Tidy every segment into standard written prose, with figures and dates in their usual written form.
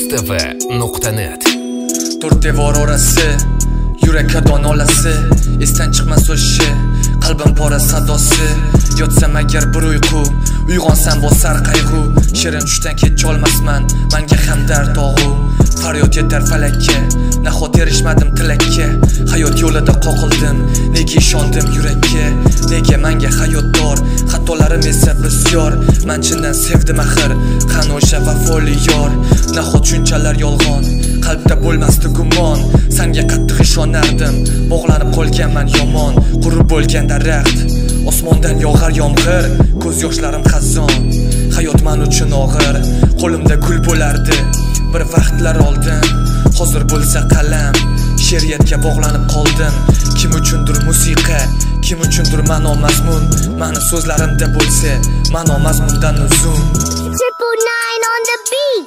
xtv.net. To'rt devor orasi, yurakka donolasi, esdan chiqmas o'shi, qalbim pora sadosi. Yotsam agar bir uyqu, uyg'onsam bosar qayg'u. Shirin tushdan kecholmasman, menga ham dard og'u. Faryod yetar falakka, nahot erishmadim tilakka. Hayot yo'lida qoqildim, nega ishondim yurakka? Nega menga hayot bor, xatolarim esa bisyor. Men chindan sevdim axir, qani o'sha vafoli yor. Nahot shunchalar yolg'on, qalbda bo'lmasdi gumon. Senga qattiq ishonardim, bog'lanib qolganman yomon. Qurib bo'lgan daraxt, osmondan yog'ar yomg'ir, ko'z yoshlarim xazon. Hayot men uchun og'ir, qo'limda gul bo'lardi bir vaqtlar oldin. Hozir bo'lsa qalam, she'riyatga bog'lanib qoldim. Kim uchundir musiqa, kim uchundir ma'no mazmun. Mani so'zlarimda bo'lsa, ma'no mazmundan uzun. 999 on the beat.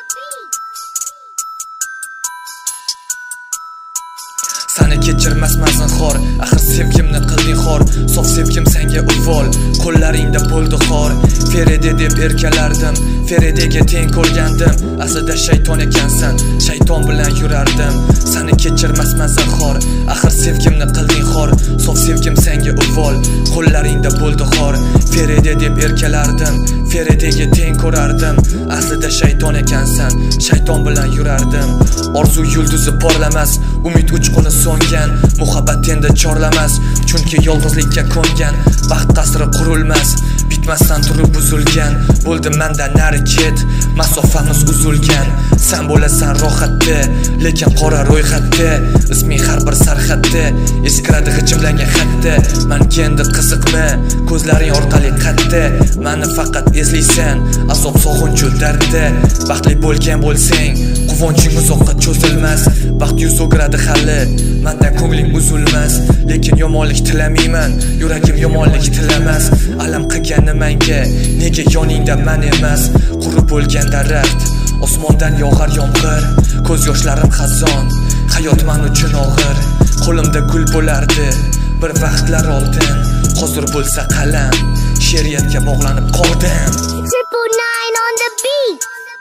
Seni kechirmasman zinhor, axir sevgimni qilding xor. Sof sevgim senga uvol, qo'llaringda bo'ldi xor. Feride deb erkalardim, Feridega teng ko'rgandim. Aslida shayton ekansan, shayton bilan yurardim. Seni kechirmasman zinhor, axir sevgimni qilding xor. Sof sevgim senga uvol, qo'llaringda bo'ldi xor. Feride deb erkalardim, Feridega teng ko'rardim. Aslida shayton ekansan, shayton bilan yurardim. Orzu yulduzi porlamas, umid uchquni so'ngan, muhabbat endi chorlamas, chunki yolg'izlikka ko'ngan. Baxt qasri qurilmas, bitmasdan turib buzilgan. Bo'ldi mendan nari ket, masofamiz uzilgan. Sen bo'lasan rohatda, lekin qora ro'yxatda. Isming har bir sarxatda, eskiradi g'ijimlangan xatda. Menga endi qiziqma, ko'zlaring orqali qatta. Meni faqat eslaysan, azob sog'inch dardda. Baxtli bo'lgan bo'lsang, quvonching uzoqqa cho'zilmas. Baxt yuz o'giradi hali, mendan ko'ngling uzilmas. Lekin yomonlik tilamayman, yuragim yomonlik tilamas. Alam qilgani menga, nega yoningda men emas? Qurib bo'lgan daraxt, osmondan yog'ar yomg'ir, ko'z yoshlarim xazon. Hayot men uchun og'ir, qo'limda gul bo'lardi bir vaqtlar oldin. Hozir bo'lsa qalam, she'riyatga bog'lanib qoldim. 999 on the beat.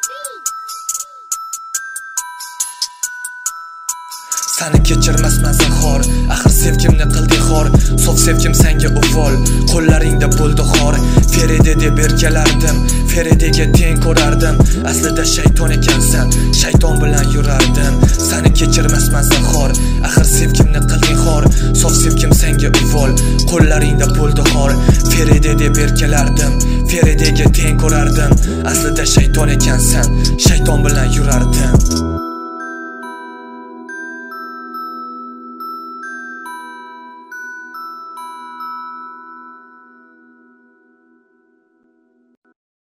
Seni kechirmasman zinhor, axir sevgimni qilding xor. Sof sevgim senga uvol, qo'llaringda bo'ldi xor. Feride deb erkalardim, Feridega teng ko'rardim. Aslida shayton ekansan, shayton bilan yurardim. Seni kechirmasman zinhor, axir sevgimni qilding xor. Sof sevgim senga uvol, qo'llaringda bo'ldi xor. Feride deb erkalardim, Feridega teng ko'rardim. Aslida shayton ekansan, shayton bilan yurardim.